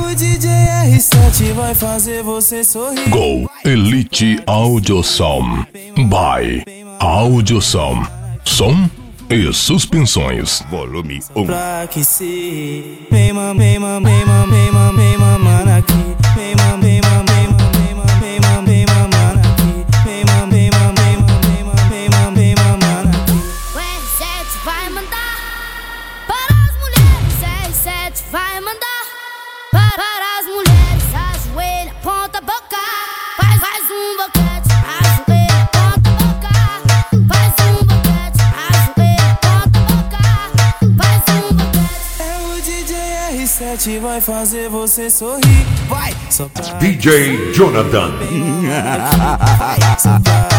o DJ R7 vai fazer você sorrir. Go Elite Audio Som by Audio Som. Som e suspensões. Volume 1. Pra que se vem mamando aqui. Vem mamando aqui. Vem mamando aqui. O R7 vai mandar para as mulheres. R7 vai mandar para as mulheres. Ajoelha, ponta a boca. Faz um boquete. Ajoelha, ponta a boca. Faz um boquete. Ajoelha, ponta a boca. Faz um boquete. É o DJ R7 vai fazer você sorrir. Vai! Só pra DJ Jonathan. só pra